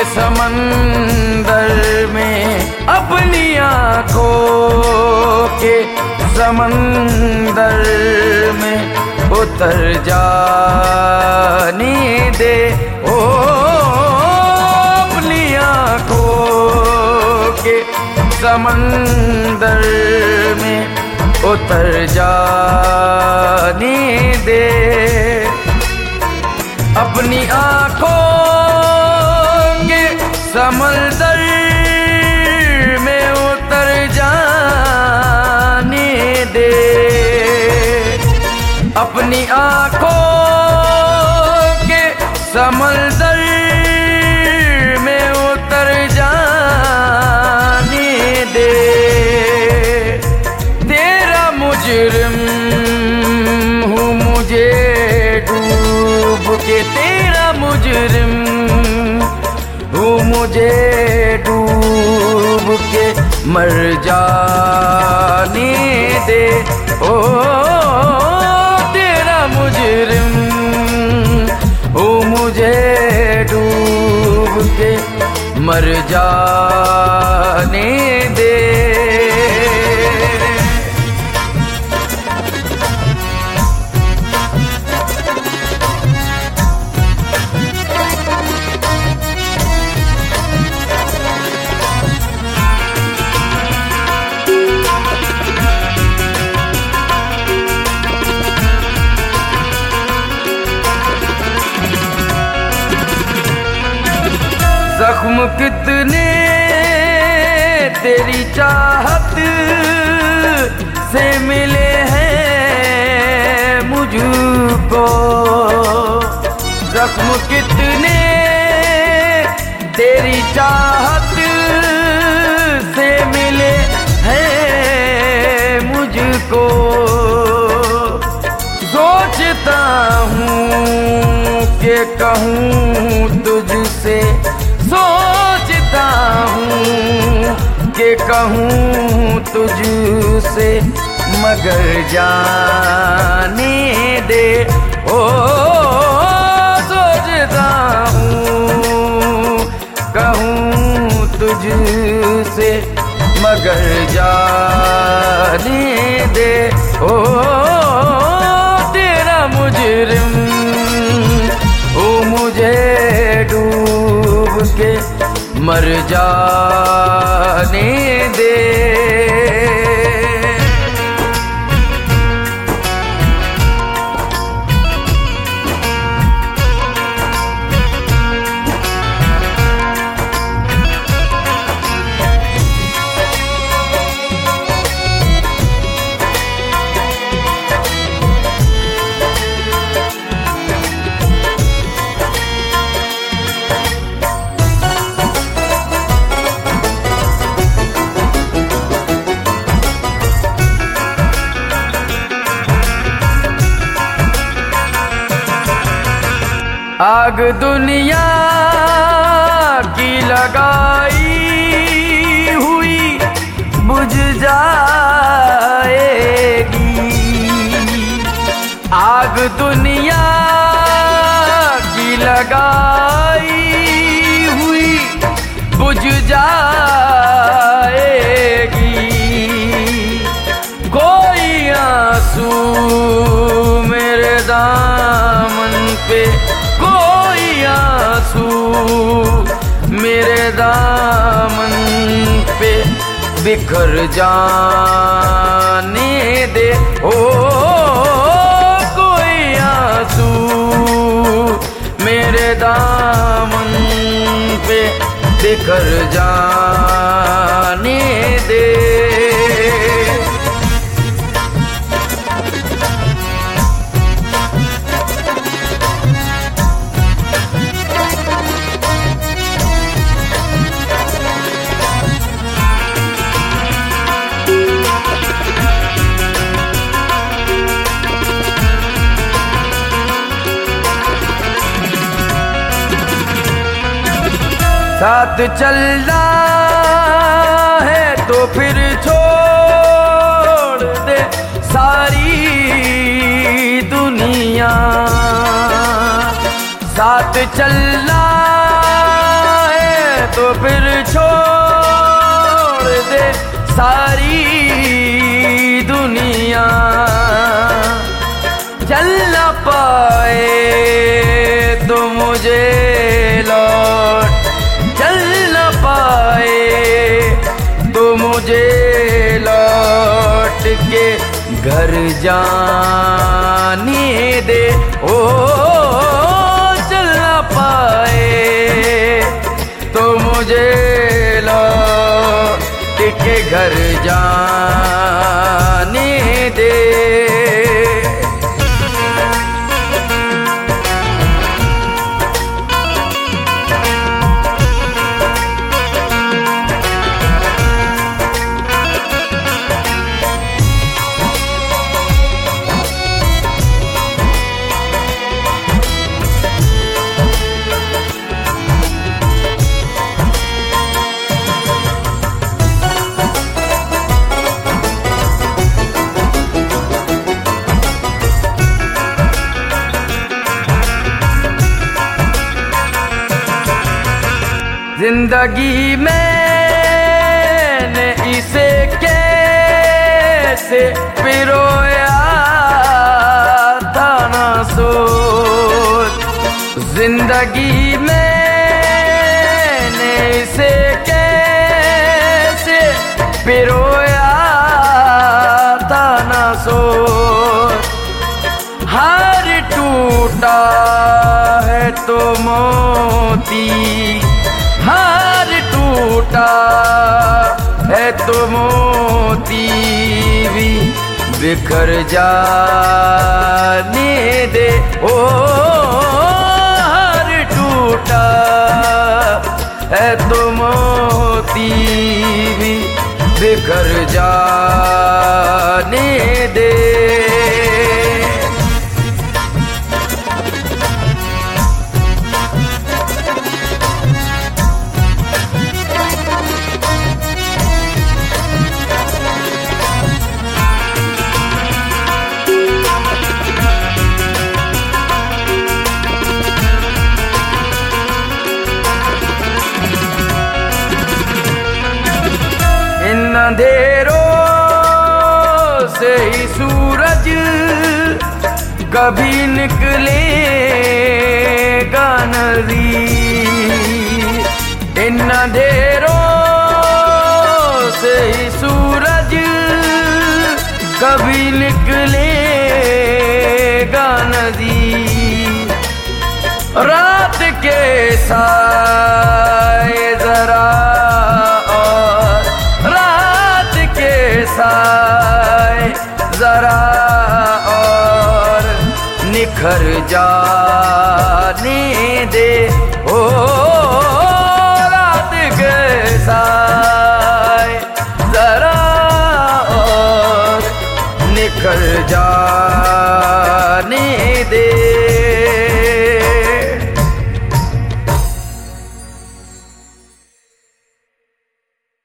समंदर में, अपनी आँखों के समंदर में उतर जाने दे। ओ अपनी आँखों के समंदर में उतर जाने दे। अपनी आँखों के समंदर में उतर जाने दे। अपनी आँखों के समंदर में उतर जाने दे। तेरा मुजरिम हूँ मुझे डूब के, तेरा मुजरिम हूँ मुझे डूब के मर जाने दे। ओ तेरा मुजरिम हूँ मुझे डूब के मर जाने दे। जख्म कितने तेरी चाहत से मिले हैं मुझको। जख्म कितने तेरी चाहत से मिले हैं मुझको। सोचता हूँ कि कहूँ तुझसे, सोचता हूँ कि कहूँ तुझसे, मगर जाने दे। ओ सोचता हूँ कहूँ तुझसे, मगर जाने दे। ओ तेरा मुजरिम ओ मुझे डूब के मर जाने दे। आग दुनिया की लगाई हुई बुझ जाएगी। आग दुनिया की लगाई हुई बुझ जाएगी। कोई आंसू मेरे दामन पे, कोई आंसू मेरे दामन पे बिखर जाने दे। ओ कोई आंसू मेरे दामन पे बिखर जाने दे। साथ चलना है तो फिर छोड़ दे सारी दुनिया। साथ चलना है घर जाने दे। ओ चल ना पाए तो मुझे लौट के घर जाने दे। जिंदगी मैंने इसे कैसे पिरोया था ना सोच। जिंदगी मैंने इसे कैसे पिरोया था ना सोच। हार टूटा है तो मोती, हार टूटा है तो मोती भी बिखर जाने दे। ओ हार टूटा है तो मोती भी बिखर जाने दे। अंधेरों से ही सूरज कभी निकलेगा नज़ीर। इन अंधेरों से ही सूरज कभी निकलेगा नज़ीर। रात के साए जरा साए जरा और निखर जाने दे। ओ रात के साए जरा और निखर जा